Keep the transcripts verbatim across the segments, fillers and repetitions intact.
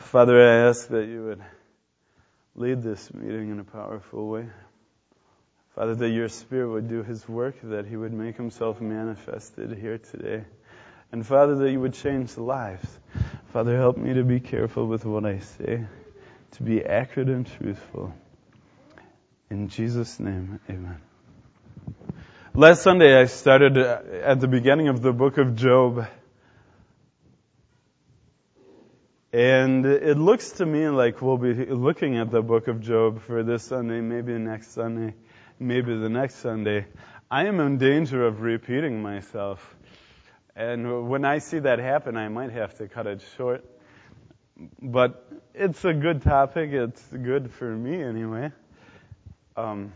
Father, I ask that you would lead this meeting in a powerful way. Father, that your Spirit would do his work, that he would make himself manifested here today. And Father, that you would change lives. Father, help me to be careful with what I say, to be accurate and truthful. In Jesus' name, amen. Last Sunday I started at the beginning of the book of Job. And it looks to me like we'll be looking at the book of Job for this Sunday, maybe next Sunday, maybe the next Sunday. I am in danger of repeating myself. And when I see that happen, I might have to cut it short. But it's a good topic. It's good for me anyway. Um,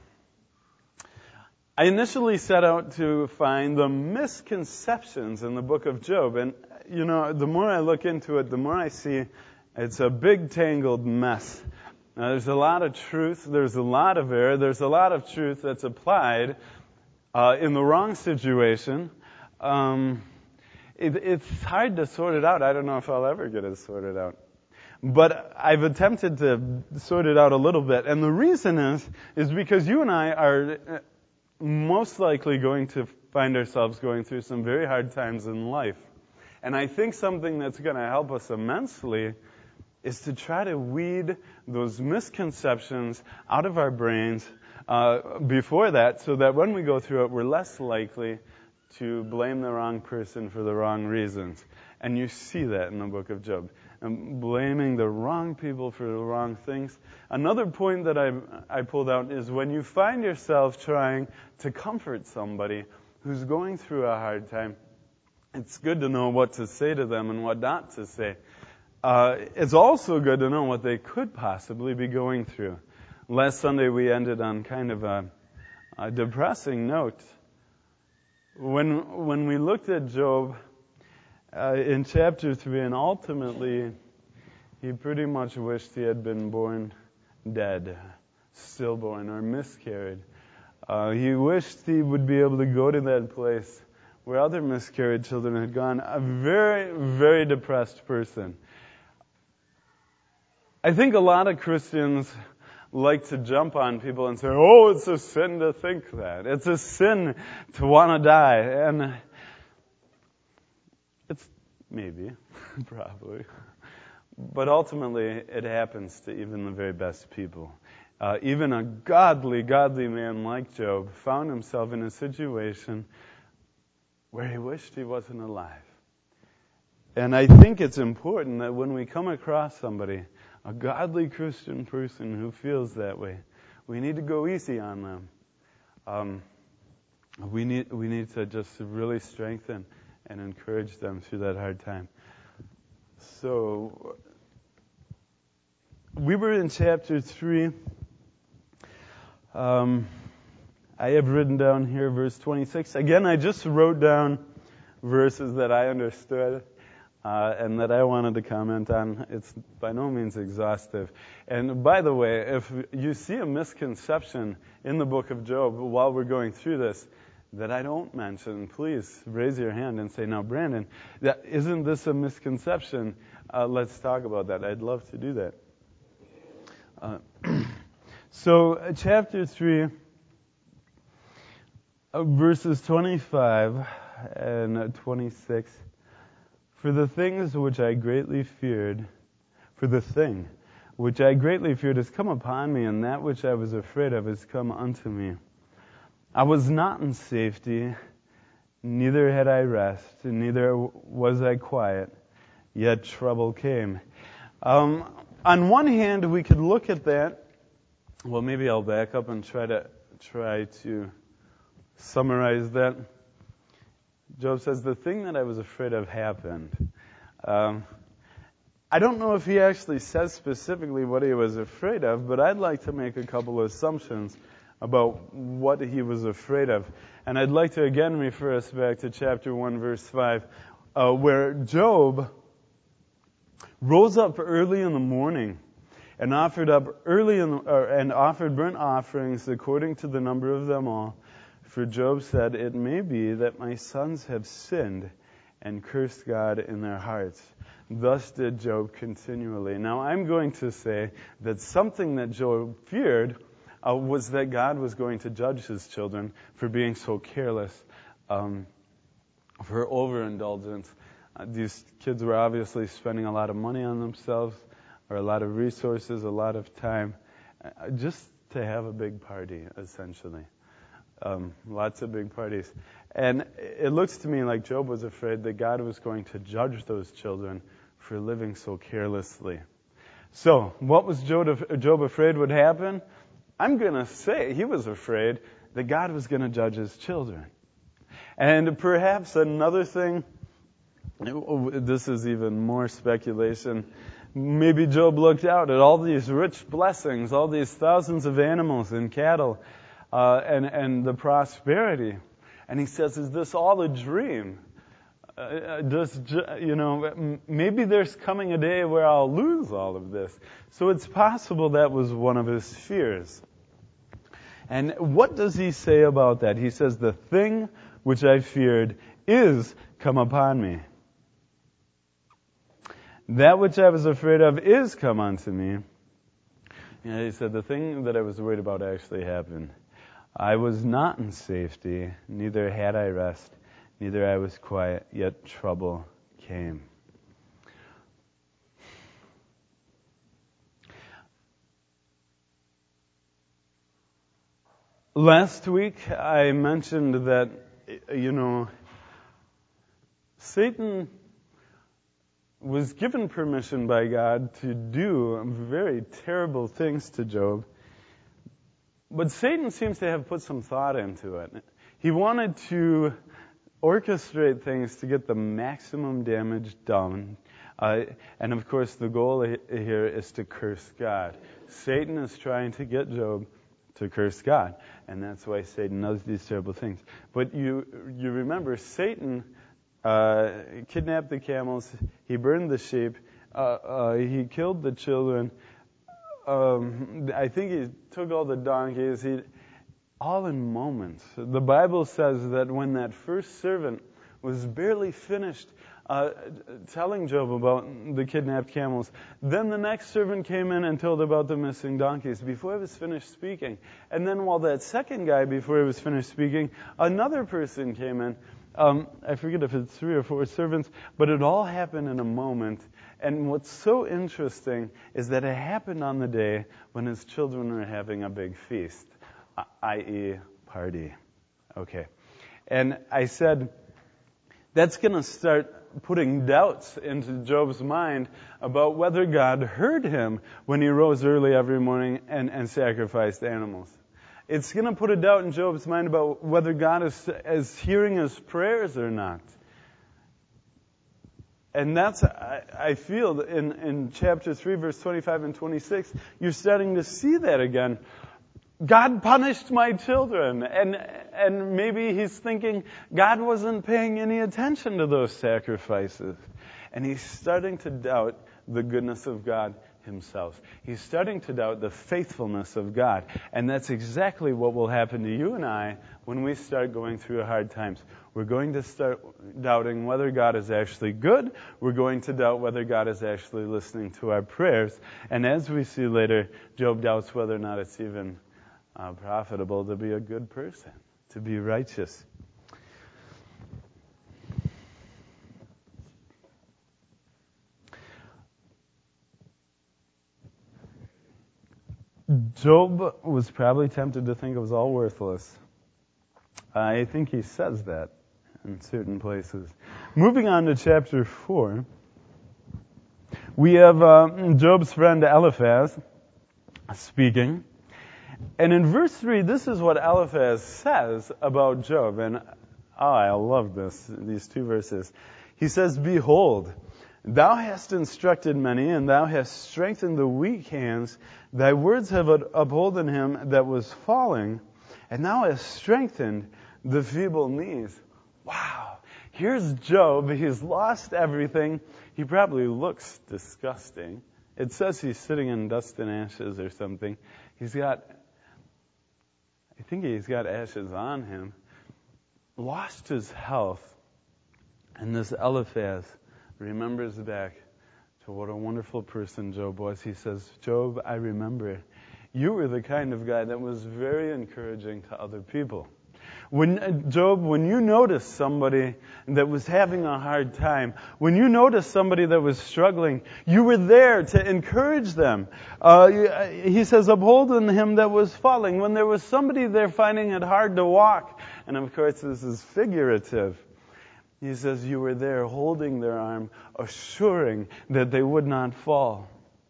I initially set out to find the misconceptions in the book of Job. And, you know, the more I look into it, the more I see it's a big tangled mess. Now, there's a lot of truth. There's a lot of error. There's a lot of truth that's applied uh, in the wrong situation. Um, it, it's hard to sort it out. I don't know if I'll ever get it sorted out. But I've attempted to sort it out a little bit. And the reason is, is because you and I are most likely going to find ourselves going through some very hard times in life. And I think something that's going to help us immensely is to try to weed those misconceptions out of our brains uh, before that, so that when we go through it, we're less likely to blame the wrong person for the wrong reasons. And you see that in the book of Job. And blaming the wrong people for the wrong things. Another point that I I pulled out is when you find yourself trying to comfort somebody who's going through a hard time, it's good to know what to say to them and what not to say. Uh, it's also good to know what they could possibly be going through. Last Sunday we ended on kind of a, a depressing note. When when we looked at Job uh, in chapter three, and ultimately he pretty much wished he had been born dead, stillborn, or miscarried. Uh, he wished he would be able to go to that place where other miscarried children had gone. A very, very depressed person. I think a lot of Christians like to jump on people and say, oh, it's a sin to think that. It's a sin to want to die. And it's maybe, probably. But ultimately, it happens to even the very best people. Uh, even a godly, godly man like Job found himself in a situation where he wished he wasn't alive. And I think it's important that when we come across somebody, a godly Christian person who feels that way, we need to go easy on them. Um, we need we need to just really strengthen and encourage them through that hard time. So, we were in chapter three. Um, I have written down here verse twenty-six. Again, I just wrote down verses that I understood uh, and that I wanted to comment on. It's by no means exhaustive. And by the way, if you see a misconception in the book of Job while we're going through this that I don't mention, please raise your hand and say, now, Brandon, that, isn't this a misconception? Uh, let's talk about that. I'd love to do that. Uh, so, uh, chapter three, uh, verses twenty-five and uh, twenty-six. For the things which I greatly feared, for the thing which I greatly feared has come upon me, and that which I was afraid of has come unto me. I was not in safety, neither had I rest, neither was I quiet, yet trouble came. Um, on one hand, we could look at that. Well, maybe I'll back up and try to try to summarize that. Job says, the thing that I was afraid of happened. Um, I don't know if he actually says specifically what he was afraid of, but I'd like to make a couple of assumptions about what he was afraid of. And I'd like to again refer us back to chapter one, verse five, uh, where Job rose up early in the morning and offered up early in the, uh, and offered burnt offerings according to the number of them all. For Job said, it may be that my sons have sinned and cursed God in their hearts. thus did Job continually. Now, I'm going to say that something that Job feared uh, was that God was going to judge his children for being so careless, um, for overindulgence. Uh, these kids were obviously spending a lot of money on themselves, or a lot of resources, a lot of time, uh, just to have a big party, essentially. Um, lots of big parties. And it looks to me like Job was afraid that God was going to judge those children for living so carelessly. So, what was Job, Job afraid would happen? I'm going to say he was afraid that God was going to judge his children. And perhaps another thing, this is even more speculation, maybe Job looked out at all these rich blessings, all these thousands of animals and cattle, uh, and, and the prosperity. And he says, is this all a dream? Uh, does, you know, maybe there's coming a day where I'll lose all of this. So it's possible that was one of his fears. And what does he say about that? He says, the thing which I feared is come upon me. That which I was afraid of is come unto me. Yeah, he said, the thing that I was worried about actually happened. I was not in safety, neither had I rest, neither I was quiet, yet trouble came. Last week I mentioned that, you know, Satan was given permission by God to do very terrible things to Job. But Satan seems to have put some thought into it. He wanted to orchestrate things to get the maximum damage done. Uh, and of course, the goal here is to curse God. Satan is trying to get Job to curse God. And that's why Satan does these terrible things. But you you remember, Satan uh, kidnapped the camels, he burned the sheep, uh, uh, he killed the children. Um, I think he took all the donkeys, he, all in moments. The Bible says that when that first servant was barely finished uh, telling Job about the kidnapped camels, then the next servant came in and told about the missing donkeys before he was finished speaking. And then while that second guy, before he was finished speaking, another person came in. Um, I forget if it's three or four servants, but it all happened in a moment. And what's so interesting is that it happened on the day when his children were having a big feast, that is party. Okay. And I said, that's going to start putting doubts into Job's mind about whether God heard him when he rose early every morning and, and sacrificed animals. It's going to put a doubt in Job's mind about whether God is, is hearing his prayers or not. And that's, I, I feel, in, in chapter three, verse twenty-five and twenty-six, you're starting to see that again. God punished my children. And, and maybe he's thinking God wasn't paying any attention to those sacrifices. And he's starting to doubt the goodness of God himself. He's starting to doubt the faithfulness of God. And that's exactly what will happen to you and I when we start going through hard times. We're going to start doubting whether God is actually good. We're going to doubt whether God is actually listening to our prayers. And as we see later, Job doubts whether or not it's even uh, profitable to be a good person, to be righteous. Job was probably tempted to think it was all worthless. I think he says that in certain places. Moving on to chapter four, we have uh, Job's friend Eliphaz speaking. And in verse three, this is what Eliphaz says about Job. And oh, I love this, these two verses. He says, "Behold, thou hast instructed many, and thou hast strengthened the weak hands. Thy words have upholden him that was falling, and thou hast strengthened the feeble knees." Wow. Here's Job. He's lost everything. He probably looks disgusting. It says he's sitting in dust and ashes or something. He's got, I think he's got ashes on him. Lost his health. And this Eliphaz remembers back to what a wonderful person Job was. He says, Job, I remember you were the kind of guy that was very encouraging to other people. When, Job, when you noticed somebody that was having a hard time, when you noticed somebody that was struggling, you were there to encourage them. Uh, he says, upholding him that was falling. When there was somebody there finding it hard to walk, and of course this is figurative, he says you were there holding their arm, assuring that they would not fall.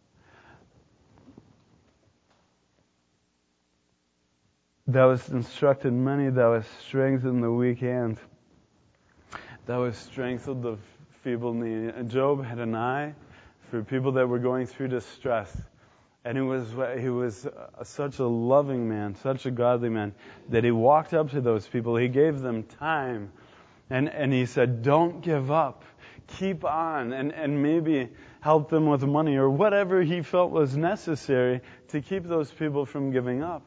Thou hast instructed many, thou hast strengthened the weak hand. Thou hast strengthened the feeble knee. And Job had an eye for people that were going through distress. And he was he was such a loving man, such a godly man, that he walked up to those people. He gave them time. And and he said, don't give up. Keep on. And, and maybe help them with money or whatever he felt was necessary to keep those people from giving up.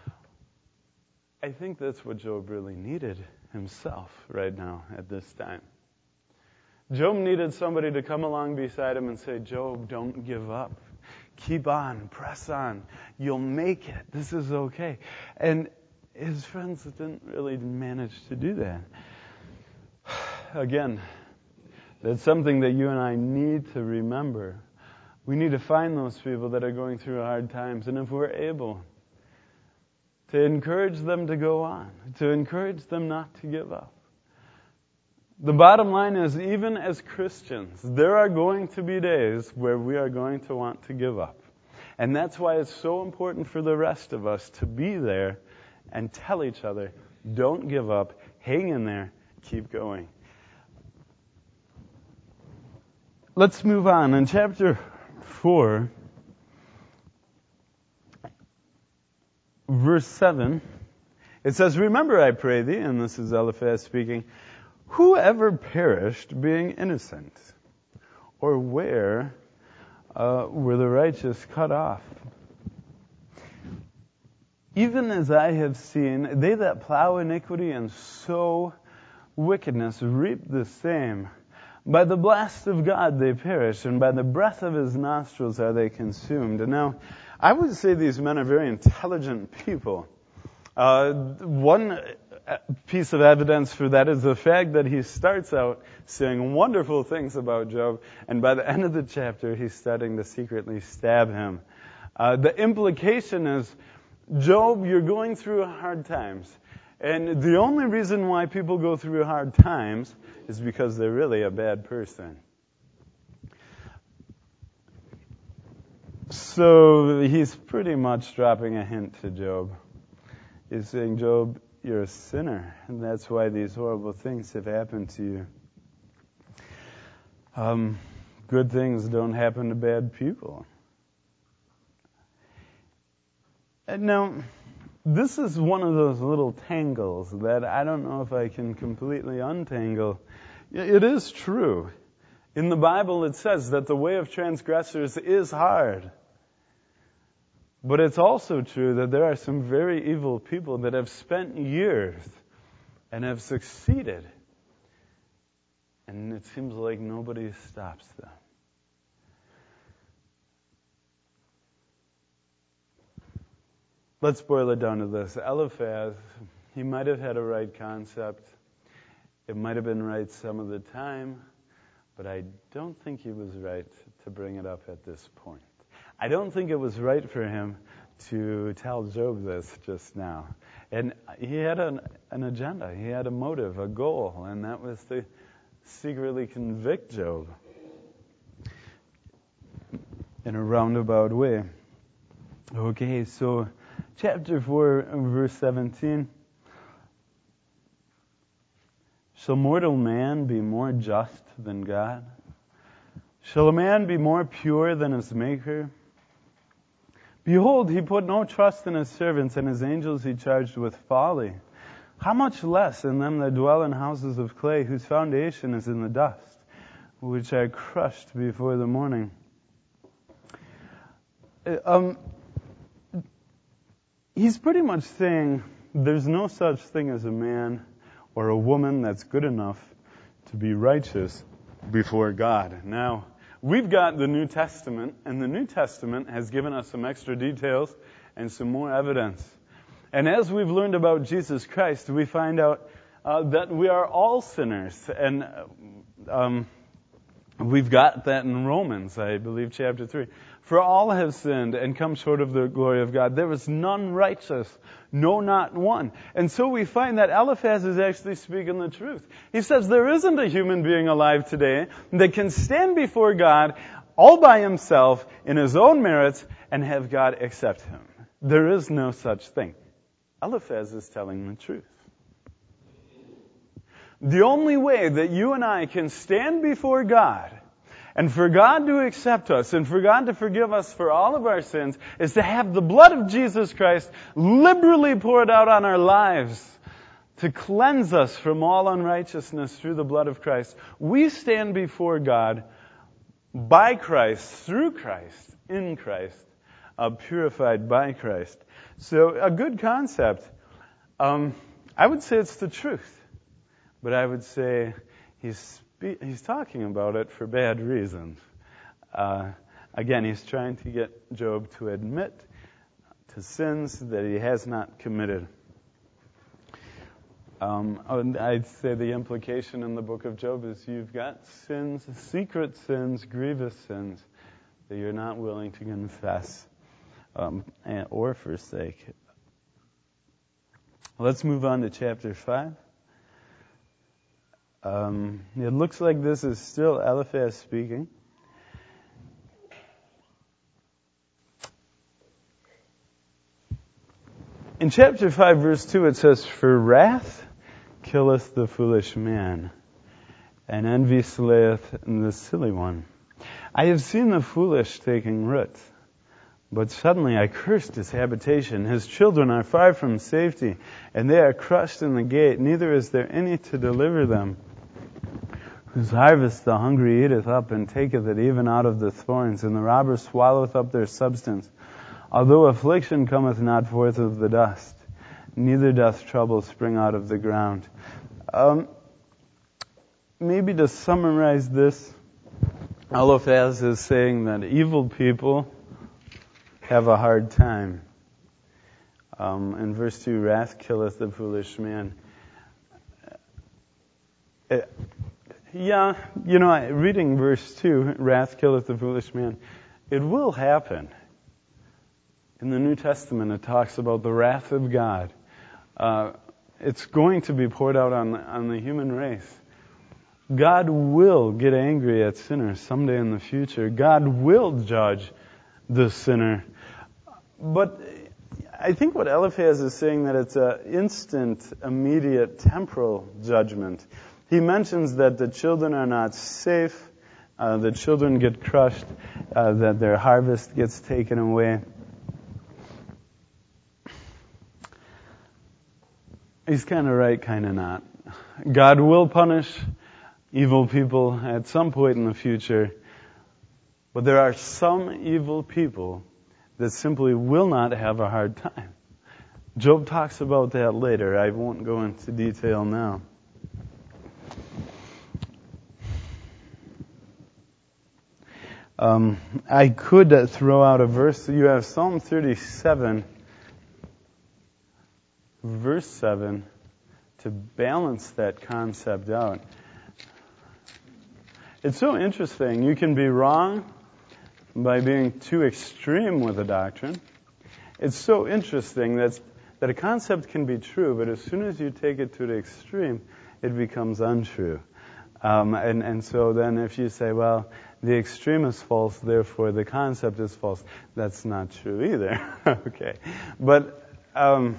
I think that's what Job really needed himself right now at this time. Job needed somebody to come along beside him and say, Job, don't give up. Keep on, press on. You'll make it. This is okay. And his friends didn't really manage to do that. Again, that's something that you and I need to remember. We need to find those people that are going through hard times. And if we're able to encourage them to go on, to encourage them not to give up. The bottom line is, even as Christians, there are going to be days where we are going to want to give up. And that's why it's so important for the rest of us to be there and tell each other, don't give up, hang in there, keep going. Let's move on. In chapter four, verse seven, it says, remember, I pray thee, and this is Eliphaz speaking, who ever perished being innocent? Or where uh, were the righteous cut off? Even as I have seen, they that plow iniquity and sow wickedness reap the same. By the blast of God they perish, and by the breath of his nostrils are they consumed. And now, I would say these men are very intelligent people. Uh, one piece of evidence for that is the fact that he starts out saying wonderful things about Job, and by the end of the chapter, he's starting to secretly stab him. Uh, the implication is, Job, you're going through hard times. And the only reason why people go through hard times is because they're really a bad person. So he's pretty much dropping a hint to Job. He's saying, Job, you're a sinner, and that's why these horrible things have happened to you. Um, good things don't happen to bad people. And now, this is one of those little tangles that I don't know if I can completely untangle. It is true. In the Bible it says that the way of transgressors is hard. But it's also true that there are some very evil people that have spent years and have succeeded. And it seems like nobody stops them. Let's boil it down to this. Eliphaz, he might have had a right concept. It might have been right some of the time, but I don't think he was right to bring it up at this point. I don't think it was right for him to tell Job this just now. And he had an, an agenda. He had a motive, a goal, and that was to secretly convict Job in a roundabout way. Okay, so chapter four, verse seventeen. Shall mortal man be more just than God? Shall a man be more pure than his Maker? Behold, he put no trust in his servants, and his angels he charged with folly. How much less in them that dwell in houses of clay, whose foundation is in the dust, which are crushed before the morning? Um, he's pretty much saying there's no such thing as a man or a woman that's good enough to be righteous before God. Now, We've got the New Testament, and the New Testament has given us some extra details and some more evidence. And as we've learned about Jesus Christ, we find out uh, that we are all sinners. And um, we've got that in Romans, I believe, chapter three. For all have sinned and come short of the glory of God. There is none righteous, no, not one. And so we find that Eliphaz is actually speaking the truth. He says there isn't a human being alive today that can stand before God all by himself in his own merits and have God accept him. There is no such thing. Eliphaz is telling the truth. The only way that you and I can stand before God and for God to accept us and for God to forgive us for all of our sins is to have the blood of Jesus Christ liberally poured out on our lives to cleanse us from all unrighteousness through the blood of Christ. We stand before God by Christ, through Christ, in Christ, uh, purified by Christ. So a good concept. Um, I would say it's the truth, but I would say he's He's talking about it for bad reasons. Uh, again, he's trying to get Job to admit to sins that he has not committed. Um, and I'd say the implication in the book of Job is you've got sins, secret sins, grievous sins that you're not willing to confess um, and, or forsake. Let's move on to chapter five. Um, it looks like this is still Eliphaz speaking. In chapter five, verse two, it says, "For wrath killeth the foolish man, and envy slayeth the silly one. I have seen the foolish taking root, but suddenly I cursed his habitation. His children are far from safety, and they are crushed in the gate. Neither is there any to deliver them. Whose harvest the hungry eateth up, and taketh it even out of the thorns, and the robber swalloweth up their substance. Although affliction cometh not forth of the dust, neither doth trouble spring out of the ground." Um, maybe to summarize this, Eliphaz is saying that evil people have a hard time. Um, in verse two, "Wrath killeth the foolish man." It, Yeah, you know, reading verse two, "Wrath killeth the foolish man," it will happen. In the New Testament, it talks about the wrath of God. Uh, it's going to be poured out on, on the human race. God will get angry at sinners someday in the future. God will judge the sinner. But I think what Eliphaz is saying, that it's an instant, immediate, temporal judgment. He mentions that the children are not safe, uh, the children get crushed, uh, that their harvest gets taken away. He's kind of right, kind of not. God will punish evil people at some point in the future, but there are some evil people that simply will not have a hard time. Job talks about that later. I won't go into detail now. Um, I could uh, throw out a verse. You have Psalm thirty-seven, verse seven, to balance that concept out. It's so interesting. You can be wrong by being too extreme with a doctrine. It's so interesting that, that a concept can be true, but as soon as you take it to the extreme, it becomes untrue. Um, and, and so then if you say, well, the extreme is false, therefore the concept is false, that's not true either. Okay. But um,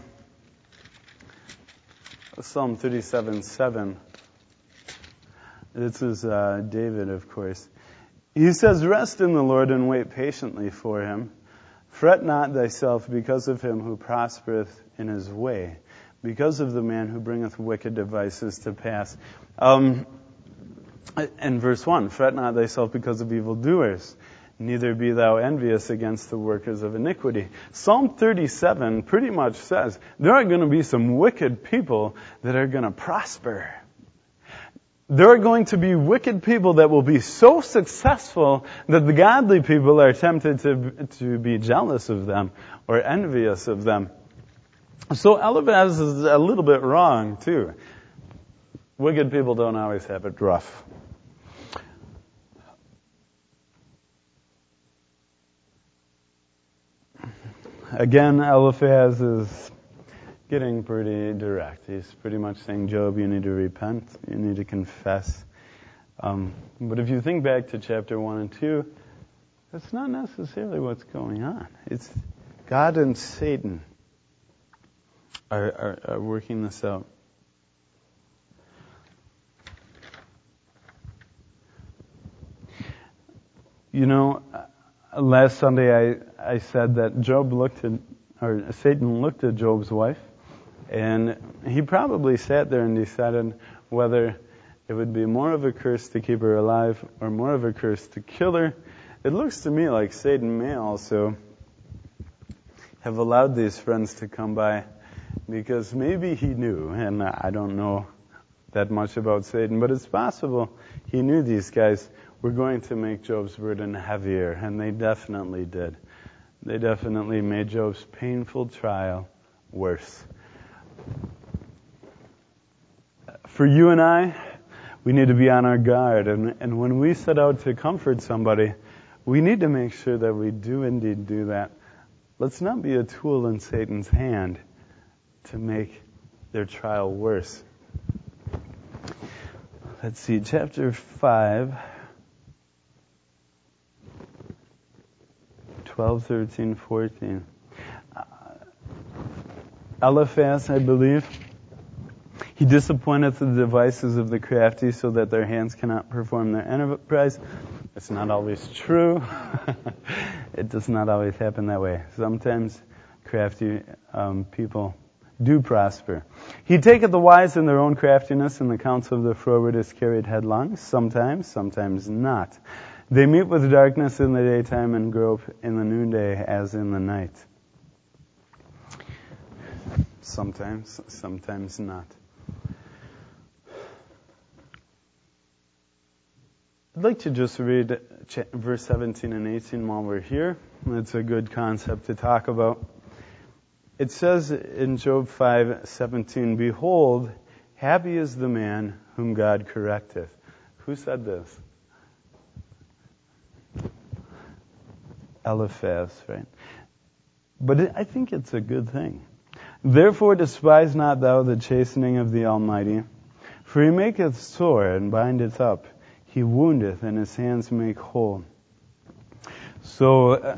Psalm thirty-seven seven, this is uh, David, of course. He says, "Rest in the Lord and wait patiently for him. Fret not thyself because of him who prospereth in his way, because of the man who bringeth wicked devices to pass." Um, and verse one, "Fret not thyself because of evildoers, neither be thou envious against the workers of iniquity." Psalm thirty-seven pretty much says there are going to be some wicked people that are going to prosper. There are going to be wicked people that will be so successful that the godly people are tempted to, to be jealous of them or envious of them. So Eliphaz is a little bit wrong, too. Wicked people don't always have it rough. Again, Eliphaz is getting pretty direct. He's pretty much saying, Job, you need to repent, you need to confess. Um, but if you think back to chapter one and two, that's not necessarily what's going on. It's God and Satan are, are, are working this out. You know, last Sunday I, I said that Job looked at, or Satan looked at Job's wife, and he probably sat there and decided whether it would be more of a curse to keep her alive or more of a curse to kill her. It looks to me like Satan may also have allowed these friends to come by because maybe he knew, and I don't know that much about Satan, but it's possible he knew these guys were going to make Job's burden heavier, and they definitely did. They definitely made Job's painful trial worse. For you and I, we need to be on our guard, and, and when we set out to comfort somebody, we need to make sure that we do indeed do that. Let's not be a tool in Satan's hand to make their trial worse. Let's see, chapter five, twelve, thirteen, fourteen. Uh, Eliphaz, I believe, he disappointeth the devices of the crafty so that their hands cannot perform their enterprise. It's not always true. It does not always happen that way. Sometimes crafty um, people do prosper. He taketh the wise in their own craftiness, and the counsel of the froward is carried headlong. Sometimes, sometimes not. They meet with darkness in the daytime and grope in the noonday as in the night. Sometimes, sometimes not. I'd like to just read verse seventeen and eighteen while we're here. It's a good concept to talk about. It says in Job five seventeen, Behold, happy is the man whom God correcteth. Who said this? Eliphaz, right? But it, I think it's a good thing. Therefore despise not thou the chastening of the Almighty, for he maketh sore and bindeth up. He woundeth, and his hands make whole. So, uh,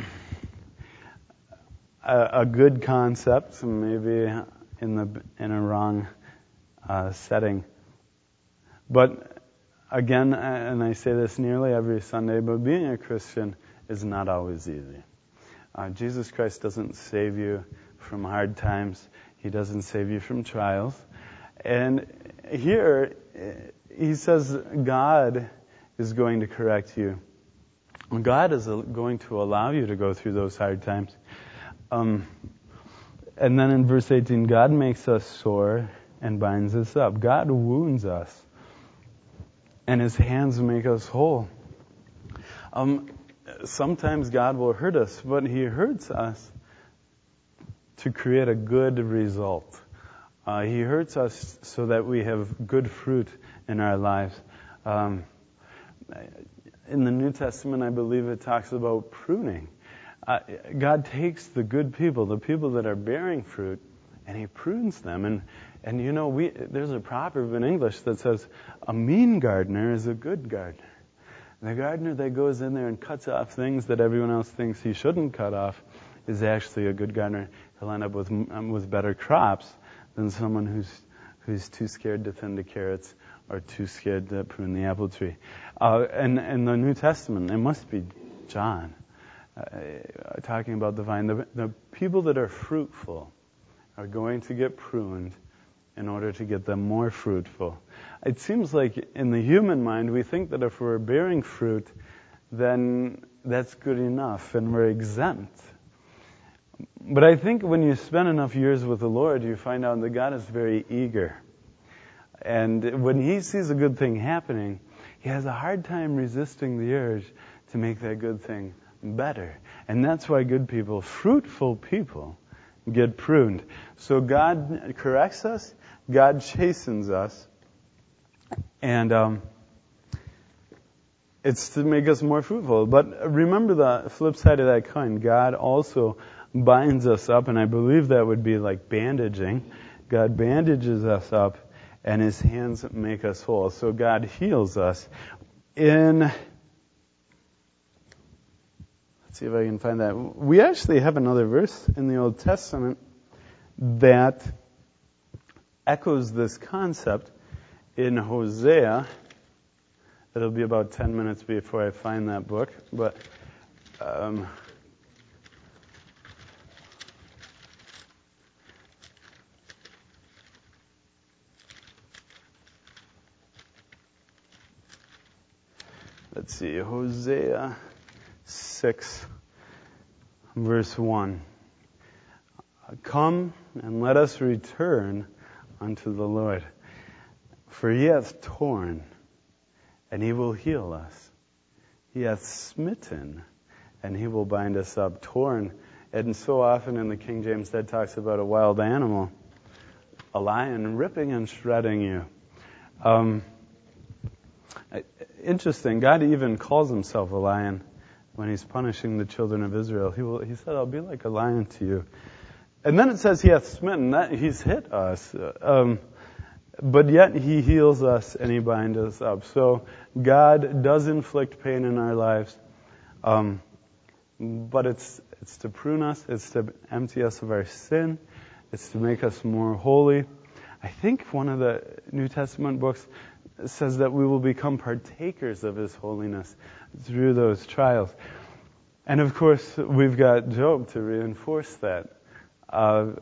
a, a good concept, maybe in the in a wrong uh, setting. But again, and I say this nearly every Sunday, but being a Christian is not always easy. Uh, Jesus Christ doesn't save you from hard times. He doesn't save you from trials. And here, he says God is going to correct you. God is going to allow you to go through those hard times. Um, and then in verse eighteen, God makes us sore and binds us up. God wounds us, and his hands make us whole. Um, sometimes God will hurt us, but he hurts us to create a good result. Uh, he hurts us so that we have good fruit in our lives. Um, in the New Testament, I believe it talks about pruning. Uh, God takes the good people, the people that are bearing fruit, and he prunes them. And and you know, we there's a proverb in English that says, a mean gardener is a good gardener. The gardener that goes in there and cuts off things that everyone else thinks he shouldn't cut off is actually a good gardener. He'll end up with um, with better crops than someone who's who's too scared to tend to carrots or too scared to prune the apple tree. Uh, and in the New Testament, it must be John uh, talking about the vine. The, the people that are fruitful are going to get pruned in order to get them more fruitful. It seems like in the human mind, we think that if we're bearing fruit, then that's good enough and we're exempt. But I think when you spend enough years with the Lord, you find out that God is very eager. And when he sees a good thing happening, he has a hard time resisting the urge to make that good thing better. And that's why good people, fruitful people, get pruned. So God corrects us, God chastens us, and um, it's to make us more fruitful. But remember the flip side of that coin. God also binds us up, and I believe that would be like bandaging. God bandages us up, and His hands make us whole. So God heals us. In, let's see if I can find that. We actually have another verse in the Old Testament that echoes this concept in Hosea. It'll be about ten minutes before I find that book, but um, let's see, Hosea six, verse one. Come and let us return unto the Lord, for He hath torn, and He will heal us. He hath smitten, and He will bind us up. Torn, and so often in the King James that talks about a wild animal, a lion ripping and shredding you. Um, interesting, God even calls Himself a lion when He's punishing the children of Israel. He, will, he said, I'll be like a lion to you. And then it says He hath smitten, that He's hit us. Um, But yet He heals us and He binds us up. So God does inflict pain in our lives, um, but it's it's to prune us, it's to empty us of our sin, it's to make us more holy. I think one of the New Testament books says that we will become partakers of His holiness through those trials. And of course, we've got Job to reinforce that. Uh,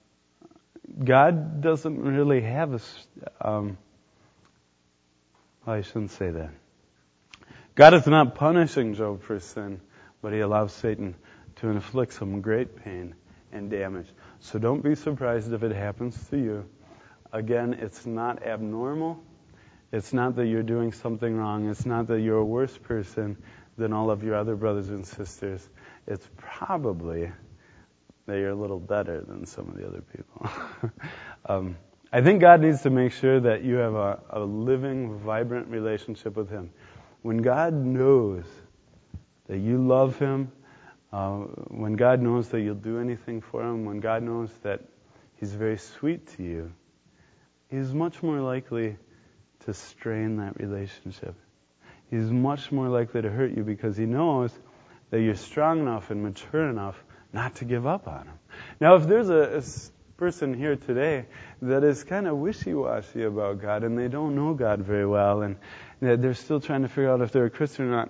God doesn't really have a, um, well, I shouldn't say that. God is not punishing Job for sin, but He allows Satan to inflict some great pain and damage. So don't be surprised if it happens to you. Again, it's not abnormal. It's not that you're doing something wrong. It's not that you're a worse person than all of your other brothers and sisters. It's probably that you're a little better than some of the other people. um, I think God needs to make sure that you have a, a living, vibrant relationship with Him. When God knows that you love Him, uh, when God knows that you'll do anything for Him, when God knows that He's very sweet to you, He's much more likely to strain that relationship. He's much more likely to hurt you because He knows that you're strong enough and mature enough not to give up on Him. Now, if there's a, a person here today that is kind of wishy-washy about God and they don't know God very well and they're still trying to figure out if they're a Christian or not,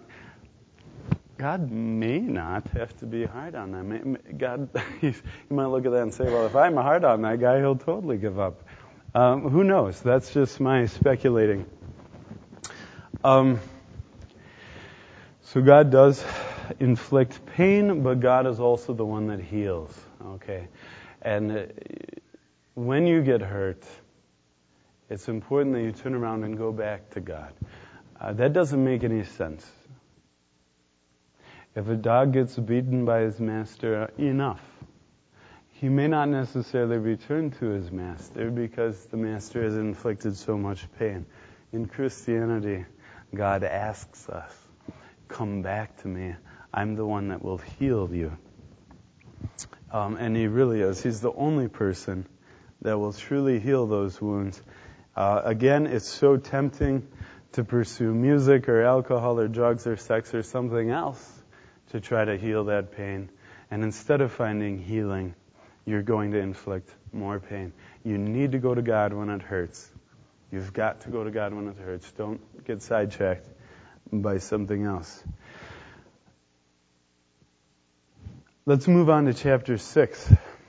God may not have to be hard on them. God, you might look at that and say, well, if I'm hard on that guy, He'll totally give up. Um, who knows? That's just my speculating. Um, so God does inflict pain, but God is also the one that heals. Okay, and uh, when you get hurt, it's important that you turn around and go back to God. Uh, that doesn't make any sense. If a dog gets beaten by his master enough, he may not necessarily return to his master because the master has inflicted so much pain. In Christianity, God asks us, come back to me. I'm the one that will heal you. Um, and He really is. He's the only person that will truly heal those wounds. Uh, again, it's so tempting to pursue music or alcohol or drugs or sex or something else to try to heal that pain. And instead of finding healing, you're going to inflict more pain. You need to go to God when it hurts. You've got to go to God when it hurts. Don't get sidetracked by something else. Let's move on to chapter six.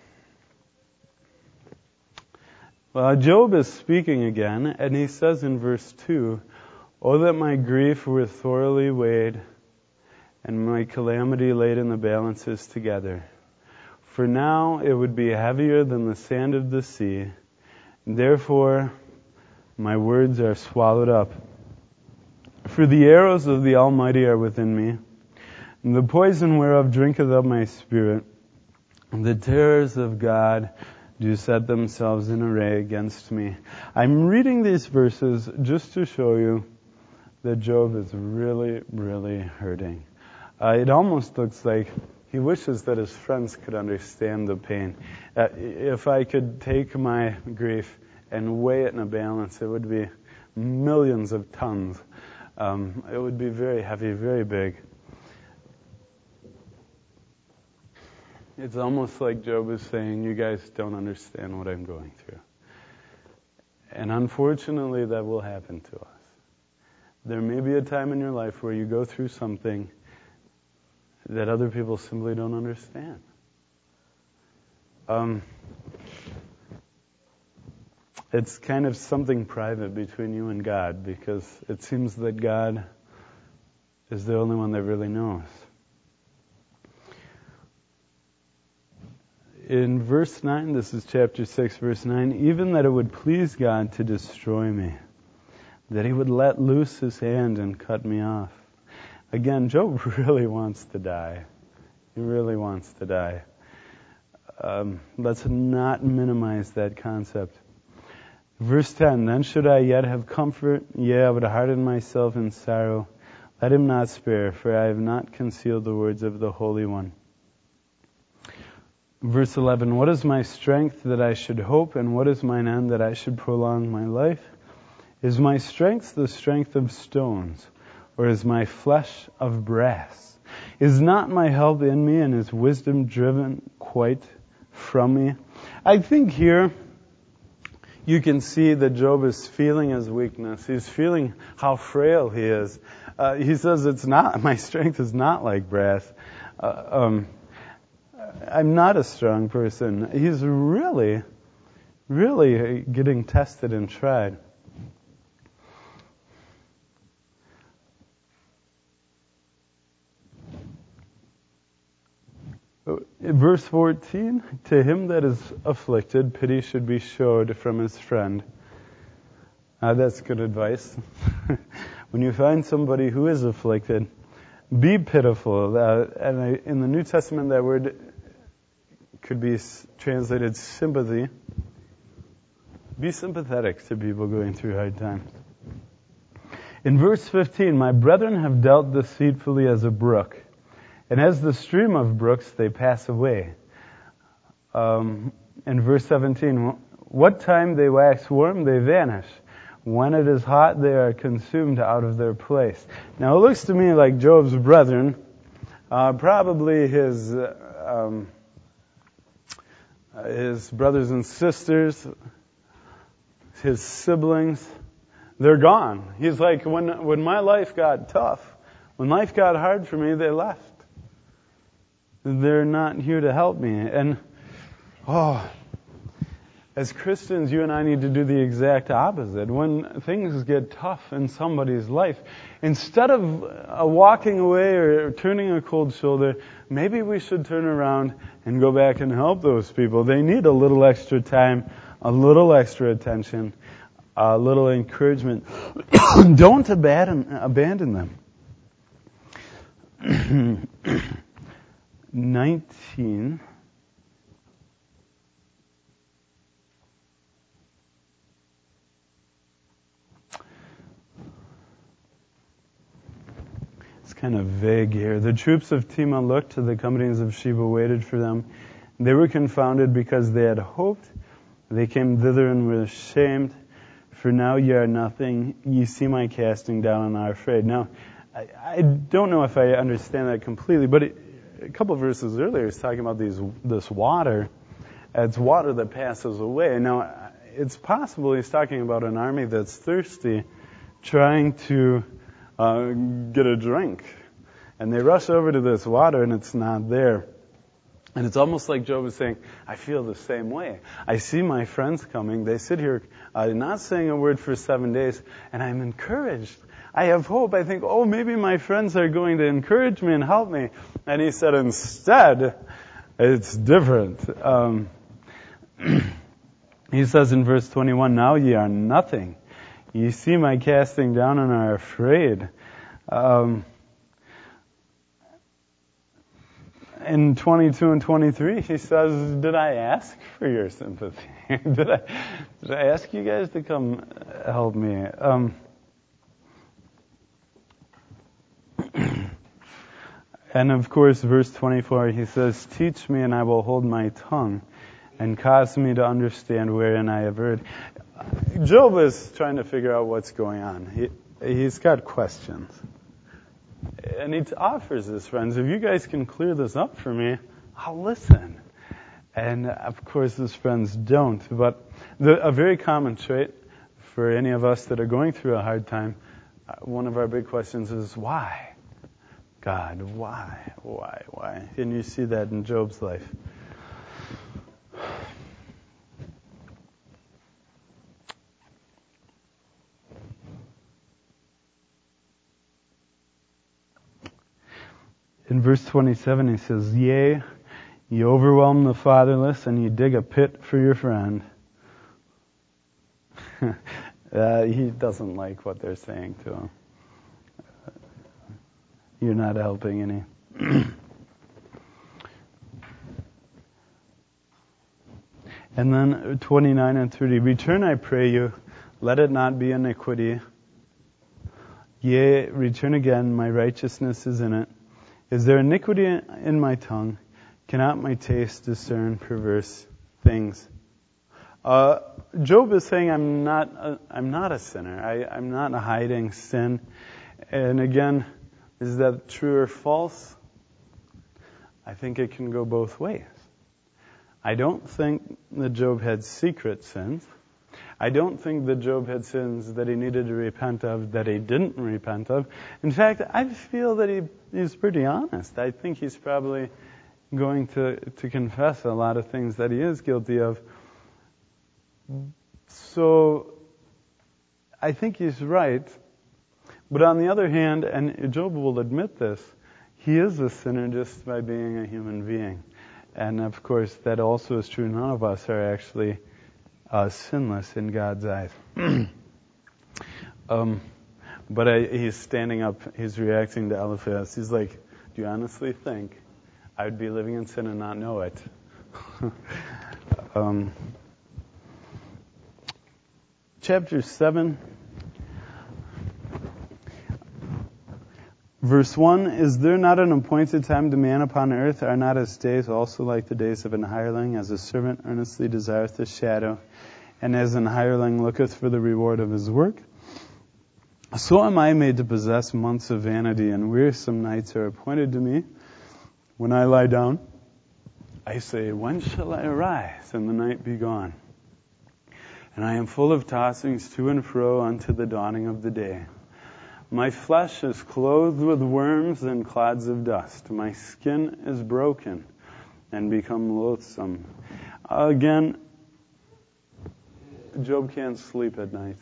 Well, Job is speaking again, and he says in verse two, "Oh, that my grief were thoroughly weighed, and my calamity laid in the balances together. For now it would be heavier than the sand of the sea. Therefore My words are swallowed up. For the arrows of the Almighty are within me, and the poison whereof drinketh up my spirit. The terrors of God do set themselves in array against me. I'm reading these verses just to show you that Job is really, really hurting. Uh, it almost looks like he wishes that his friends could understand the pain. Uh, if I could take my grief and weigh it in a balance, it would be millions of tons. Um, it would be very heavy, very big. It's almost like Job is saying, you guys don't understand what I'm going through. And unfortunately, that will happen to us. There may be a time in your life where you go through something that other people simply don't understand. Um, it's kind of something private between you and God, because it seems that God is the only one that really knows. In verse nine, this is chapter six, verse nine, even that it would please God to destroy me, that he would let loose his hand and cut me off. Again, Job really wants to die. He really wants to die. Um, let's not minimize that concept. Verse ten, then should I yet have comfort? Yea, I would harden myself in sorrow. Let him not spare, for I have not concealed the words of the Holy One. Verse eleven, what is my strength that I should hope, and what is mine end that I should prolong my life? Is my strength the strength of stones, or is my flesh of brass? Is not my help in me, and is wisdom driven quite from me? I think here you can see that Job is feeling his weakness. He's feeling how frail he is. Uh, he says, "It's not my strength is not like brass. Uh, um, I'm not a strong person." He's really, really getting tested and tried. Verse fourteen, to him that is afflicted, pity should be showed from his friend. Uh, that's good advice. When you find somebody who is afflicted, be pitiful. Uh, and I, in the New Testament, that word could be translated sympathy. Be sympathetic to people going through hard times. In verse fifteen, my brethren have dealt deceitfully as a brook, and as the stream of brooks they pass away. Um, in verse seventeen, what time they wax warm, they vanish. When it is hot, they are consumed out of their place. Now it looks to me like Job's brethren, uh, probably his uh, um, his brothers and sisters, his siblings, they're gone. He's like, when when my life got tough, when life got hard for me, they left. They're not here to help me. And, oh, as Christians, you and I need to do the exact opposite. When things get tough in somebody's life, instead of uh, walking away or turning a cold shoulder, maybe we should turn around and go back and help those people. They need a little extra time, a little extra attention, a little encouragement. Don't abandon, abandon them. nineteen. It's kind of vague here. The troops of Tema looked, the companies of Sheba waited for them. They were confounded because they had hoped. They came thither and were ashamed. For now ye are nothing. Ye see my casting down and are afraid. Now, I, I don't know if I understand that completely, but it, a couple of verses earlier it's talking about these this water. It's water that passes away. Now, it's possible he's talking about an army that's thirsty, trying to uh, get a drink. And they rush over to this water and it's not there. And it's almost like Job is saying, I feel the same way. I see my friends coming. They sit here uh, not saying a word for seven days, and I'm encouraged. I have hope. I think, oh, maybe my friends are going to encourage me and help me. And he said, instead, it's different. Um, he says in verse twenty-one, now ye are nothing. You see my casting down and are afraid. Um, in twenty-two and twenty-three, he says, did I ask for your sympathy? did I did I ask you guys to come help me? Um, and of course, verse twenty-four, he says, teach me and I will hold my tongue, and cause me to understand wherein I have erred. Job is trying to figure out what's going on. He, he's got questions. And he offers his friends, if you guys can clear this up for me, I'll listen. And of course his friends don't. But the, a very common trait for any of us that are going through a hard time, one of our big questions is, why? God, why? Why? Why? And you see that in Job's life. In verse twenty-seven, he says, yea, you overwhelm the fatherless, and you dig a pit for your friend. uh, he doesn't like what they're saying to him. You're not helping any. And then twenty-nine and thirty, return, I pray you, let it not be iniquity. Yea, return again, my righteousness is in it. Is there iniquity in my tongue? Cannot my taste discern perverse things? Uh, Job is saying, I'm not a, I'm not a sinner. I, I'm not hiding sin. And again, is that true or false? I think it can go both ways. I don't think that Job had secret sins. I don't think that Job had sins that he needed to repent of that he didn't repent of. In fact, I feel that he he's pretty honest. I think he's probably going to, to confess a lot of things that he is guilty of. So I think he's right. But on the other hand, and Job will admit this, he is a sinner just by being a human being. And of course, that also is true. None of us are actually Uh, sinless in God's eyes. um, but I, he's standing up, he's reacting to Eliphaz. He's like, do you honestly think I'd be living in sin and not know it? um, chapter seven, verse one, is there not an appointed time to man upon earth? Are not his days also like the days of an hireling, as a servant earnestly desireth his shadow, and as an hireling looketh for the reward of his work? So am I made to possess months of vanity, and wearisome nights are appointed to me. When I lie down, I say, when shall I arise, and the night be gone? And I am full of tossings to and fro unto the dawning of the day. My flesh is clothed with worms and clods of dust. My skin is broken and become loathsome. Again, Job can't sleep at night.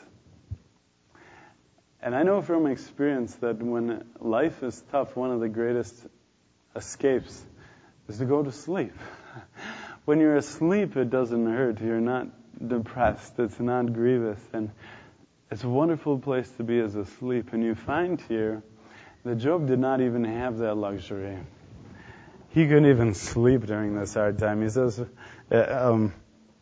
And I know from experience that when life is tough, one of the greatest escapes is to go to sleep. When you're asleep, it doesn't hurt. You're not depressed. It's not grievous. And it's a wonderful place to be as asleep. And you find here that Job did not even have that luxury. He couldn't even sleep during this hard time. He says, uh, um,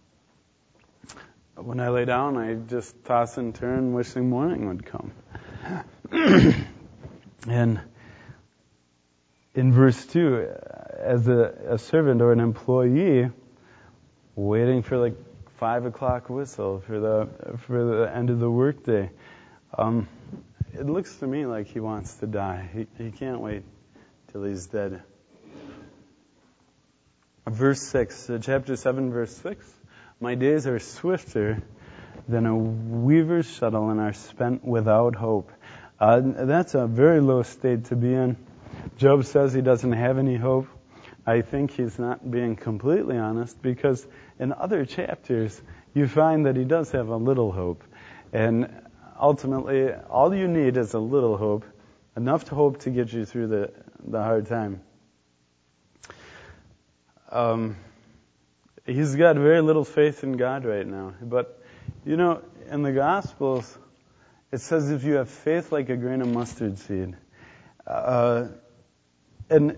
when I lay down, I just toss and turn, wishing morning would come. And in verse two, as a, a servant or an employee, waiting for like five o'clock whistle for the for the end of the workday, um, it looks to me like he wants to die. He, he can't wait till he's dead. Verse six, uh, chapter seven, verse six. My days are swifter than a weaver's shuttle and are spent without hope. Uh, that's a very low state to be in. Job says he doesn't have any hope. I think he's not being completely honest, because in other chapters you find that he does have a little hope. And ultimately, all you need is a little hope, enough to hope to get you through the, the hard time. Um, he's got very little faith in God right now. But, you know, in the Gospels, It says if you have faith like a grain of mustard seed. Uh, and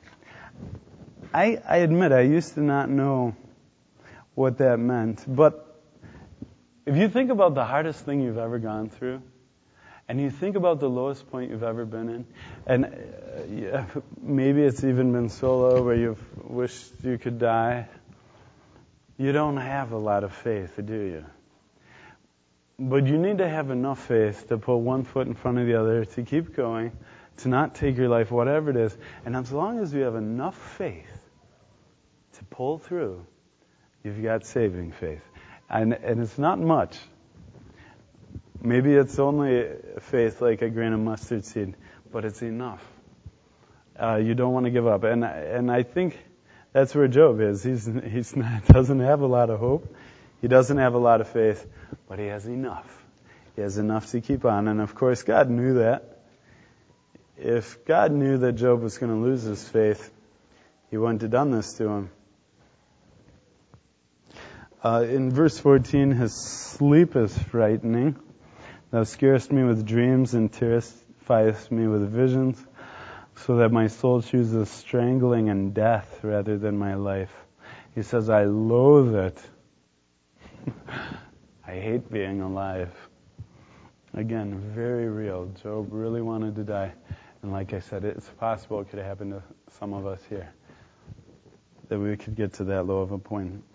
I, I admit I used to not know what that meant. But if you think about the hardest thing you've ever gone through, and you think about the lowest point you've ever been in, and uh, yeah, maybe it's even been so low where you've wished you could die, you don't have a lot of faith, do you? But you need to have enough faith to put one foot in front of the other, to keep going, to not take your life, whatever it is. And as long as you have enough faith to pull through, you've got saving faith. And, and it's not much. Maybe it's only faith like a grain of mustard seed, but it's enough. Uh, you don't want to give up. And and I think that's where Job is. He's he's not, doesn't have a lot of hope. He doesn't have a lot of faith, but he has enough. He has enough to keep on. And of course, God knew that. If God knew that Job was going to lose his faith, he wouldn't have done this to him. Uh, in verse fourteen, his sleep is frightening. Thou scarest me with dreams and terrifiest me with visions, so that my soul chooses strangling and death rather than my life. He says, I loathe it. I hate being alive. Again, very real. Job really wanted to die. And like I said, it's possible it could have happened to some of us here, that we could get to that low of a point.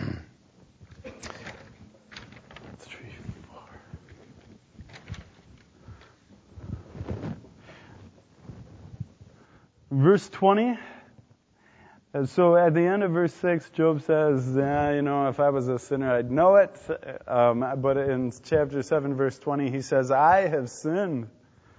Verse twenty. And so at the end of verse six, Job says, yeah, you know, if I was a sinner, I'd know it. Um, but in chapter seven, verse twenty, he says, I have sinned.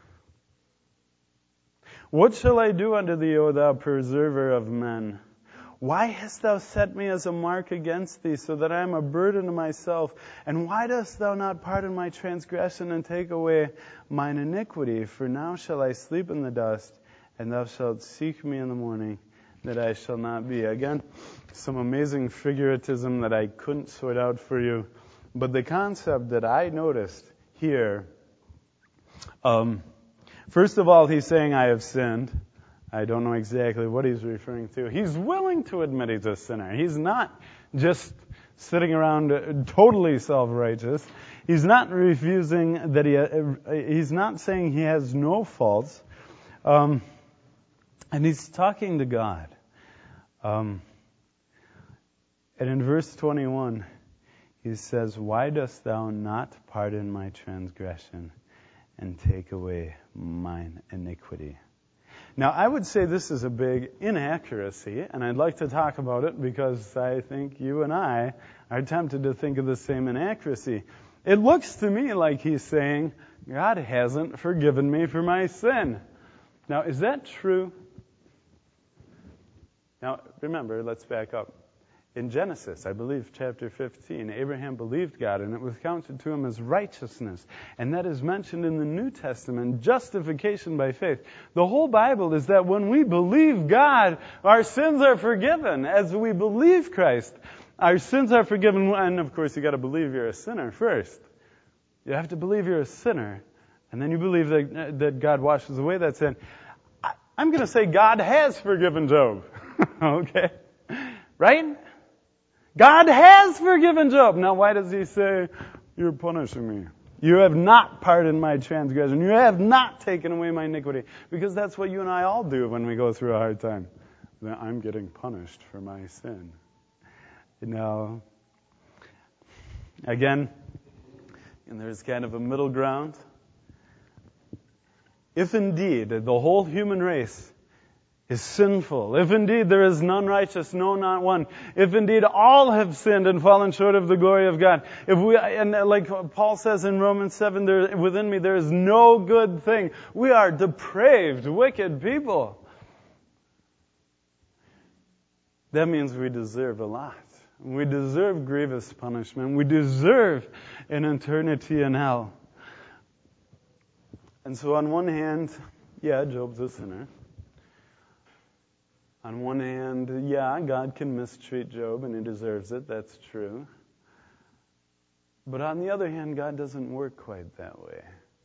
What shall I do unto thee, O thou preserver of men? Why hast thou set me as a mark against thee, so that I am a burden to myself? And why dost thou not pardon my transgression and take away mine iniquity? For now shall I sleep in the dust, and thou shalt seek me in the morning, that I shall not be. Again, some amazing figuratism that I couldn't sort out for you. But the concept that I noticed here, um, first of all, he's saying, I have sinned. I don't know exactly what he's referring to. He's willing to admit he's a sinner. He's not just sitting around totally self-righteous. He's not refusing that he, he's not saying he has no faults. Um, And he's talking to God. Um, and in verse twenty-one, he says, why dost thou not pardon my transgression and take away mine iniquity? Now, I would say this is a big inaccuracy, and I'd like to talk about it because I think you and I are tempted to think of the same inaccuracy. It looks to me like he's saying, God hasn't forgiven me for my sin. Now, is that true? Now, remember, let's back up. In Genesis, I believe, chapter fifteen, Abraham believed God, and it was counted to him as righteousness. And that is mentioned in the New Testament, justification by faith. The whole Bible is that when we believe God, our sins are forgiven. As we believe Christ, our sins are forgiven. And, of course, you got to believe you're a sinner first. You have to believe you're a sinner, and then you believe that, that God washes away that sin. I, I'm going to say God has forgiven Job. Okay? Right? God has forgiven Job. Now, why does he say, you're punishing me? You have not pardoned my transgression. You have not taken away my iniquity. Because that's what you and I all do when we go through a hard time. I'm getting punished for my sin. Now, again, and there's kind of a middle ground. If indeed the whole human race is sinful, if indeed there is none righteous, no, not one, if indeed all have sinned and fallen short of the glory of God, if we, and like Paul says in Romans seven, there, within me there is no good thing. We are depraved, wicked people. That means we deserve a lot. We deserve grievous punishment. We deserve an eternity in hell. And so on one hand, yeah, Job's a sinner. On one hand, yeah, God can mistreat Job and he deserves it. That's true. But on the other hand, God doesn't work quite that way.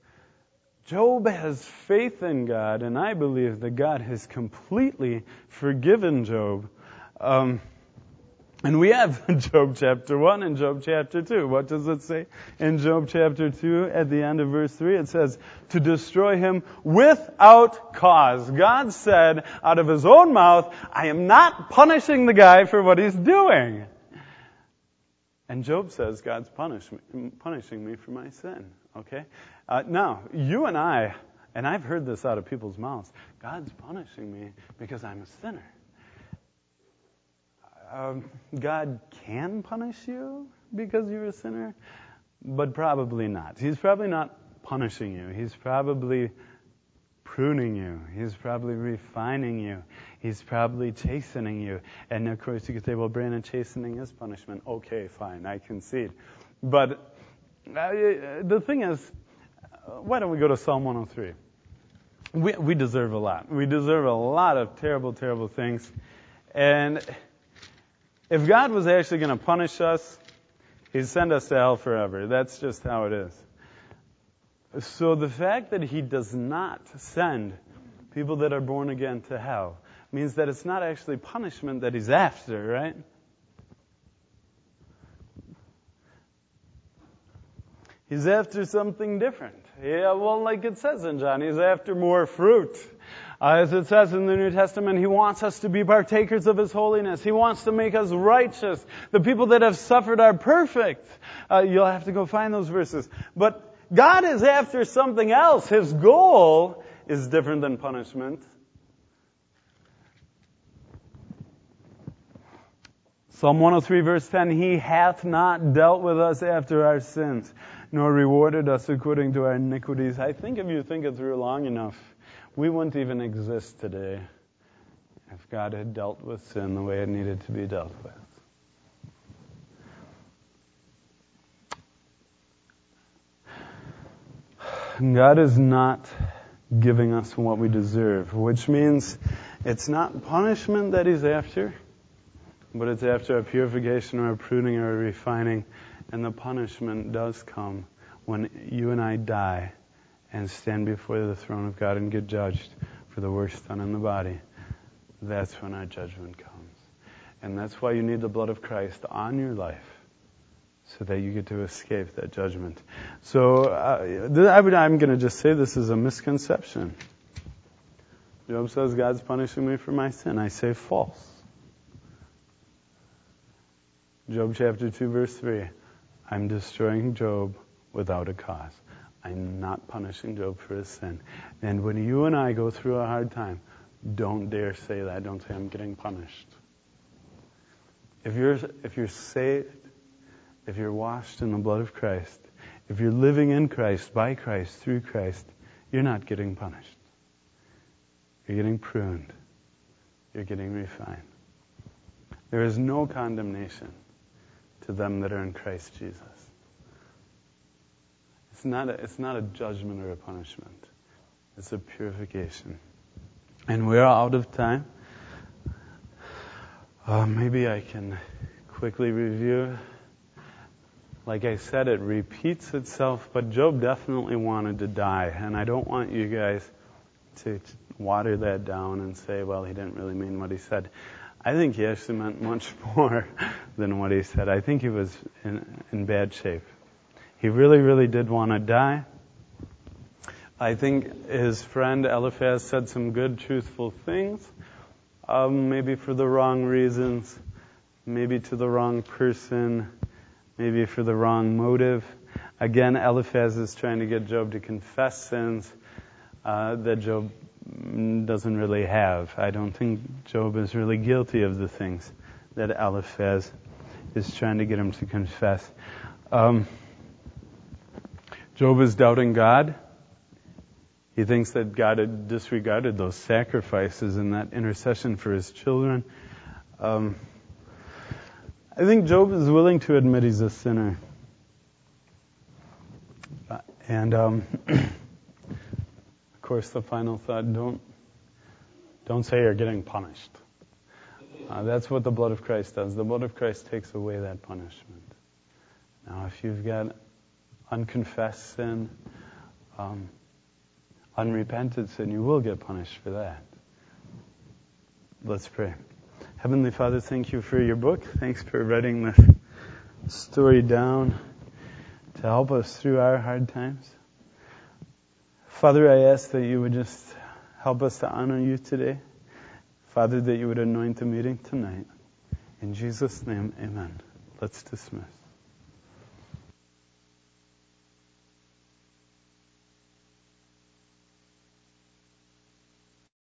Job has faith in God, and I believe that God has completely forgiven Job. Um, and we have Job chapter one and Job chapter two. What does it say in Job chapter two at the end of verse three? It says, to destroy him without cause. God said out of his own mouth, I am not punishing the guy for what he's doing. And Job says, God's punish me, punishing me for my sin. Okay? Uh, now, you and I, and I've heard this out of people's mouths, God's punishing me because I'm a sinner. Um, God can punish you because you're a sinner, but probably not. He's probably not punishing you. He's probably pruning you. He's probably refining you. He's probably chastening you. And of course you could say, well, Brandon, chastening is punishment. Okay, fine, I concede. But uh, the thing is, why don't we go to Psalm one oh three? We, we deserve a lot. We deserve a lot of terrible, terrible things. And if God was actually going to punish us, He'd send us to hell forever. That's just how it is. So the fact that He does not send people that are born again to hell means that it's not actually punishment that He's after, right? He's after something different. Yeah, well, like it says in John, He's after more fruit. Uh, as it says in the New Testament, He wants us to be partakers of His holiness. He wants to make us righteous. The people that have suffered are perfect. Uh, you'll have to go find those verses. But God is after something else. His goal is different than punishment. Psalm one oh three verse ten, He hath not dealt with us after our sins, nor rewarded us according to our iniquities. I think if you think it through long enough, we wouldn't even exist today if God had dealt with sin the way it needed to be dealt with. God is not giving us what we deserve, which means it's not punishment that He's after, but it's after a purification or a pruning or a refining. And the punishment does come when you and I die and stand before the throne of God and get judged for the work done in the body. That's when our judgment comes. And that's why you need the blood of Christ on your life, so that you get to escape that judgment. So uh, th- I would, I'm going to just say this is a misconception. Job says God's punishing me for my sin. I say false. Job chapter two verse three. I'm destroying Job without a cause. I'm not punishing Job for his sin. And when you and I go through a hard time, don't dare say that. Don't say I'm getting punished. If you're if you're saved, if you're washed in the blood of Christ, if you're living in Christ, by Christ, through Christ, you're not getting punished. You're getting pruned. You're getting refined. There is no condemnation to them that are in Christ Jesus. It's not a, it's not a judgment or a punishment. It's a purification. And we're out of time. Uh, maybe I can quickly review. Like I said, it repeats itself, but Job definitely wanted to die. And I don't want you guys to water that down and say, well, he didn't really mean what he said. I think he actually meant much more than what he said. I think he was in, in bad shape. He really, really did want to die. I think his friend Eliphaz said some good, truthful things, um, maybe for the wrong reasons, maybe to the wrong person, maybe for the wrong motive. Again, Eliphaz is trying to get Job to confess sins uh, that Job doesn't really have. I don't think Job is really guilty of the things that Eliphaz is trying to get him to confess. Um, Job is doubting God. He thinks that God had disregarded those sacrifices and that intercession for his children. Um, I think Job is willing to admit he's a sinner. Uh, and, um, of course, the final thought, don't, don't say you're getting punished. Uh, that's what the blood of Christ does. The blood of Christ takes away that punishment. Now, if you've got unconfessed sin, um, unrepented sin, you will get punished for that. Let's pray. Heavenly Father, thank you for your book. Thanks for writing this story down to help us through our hard times. Father, I ask that you would just help us to honor you today. Father, that you would anoint the meeting tonight. In Jesus' name, amen. Let's dismiss.